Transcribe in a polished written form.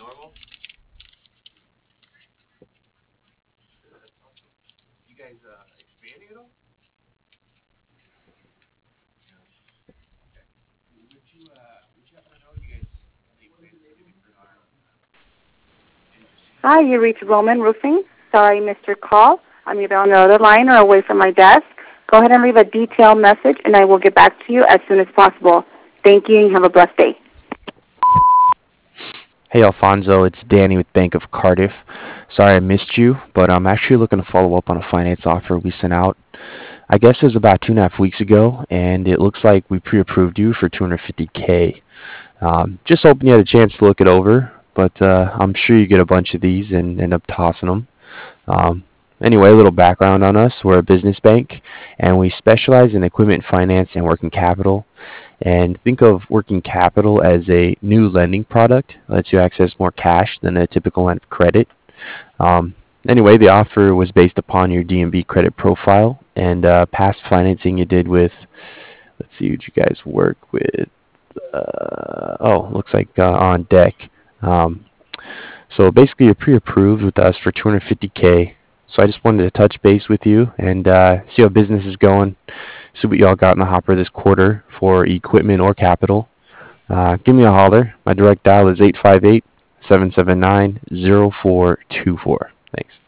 Hi, you reached Roman Roofing. Sorry, I missed your call. I'm either on the other line or away from my desk. Go ahead and leave a detailed message, and I will get back to you as soon as possible. Thank you, and have a blessed day. Hey Alfonso, it's Danny with Bank of Cardiff. Sorry I missed you, but I'm actually looking to follow up on a finance offer we sent out. I guess it was about 2.5 weeks ago, and it looks like we pre-approved you for 250K. Just hoping you had a chance to look it over, but I'm sure you get a bunch of these and end up tossing them. Um, anyway, a little background on us. We're a business bank, and we specialize in equipment finance and working capital. And think of working capital as a new lending product. It lets you access more cash than a typical line of credit. Um, anyway, the offer was based upon your DNB credit profile and past financing you did with, let's see, who'd you guys work with? Looks like on deck. Um, so basically, you're pre-approved with us for 250K. So I just wanted to touch base with you and see how business is going. See what y'all got in the hopper this quarter for equipment or capital. Give me a holler. My direct dial is 858-779-0424. Thanks.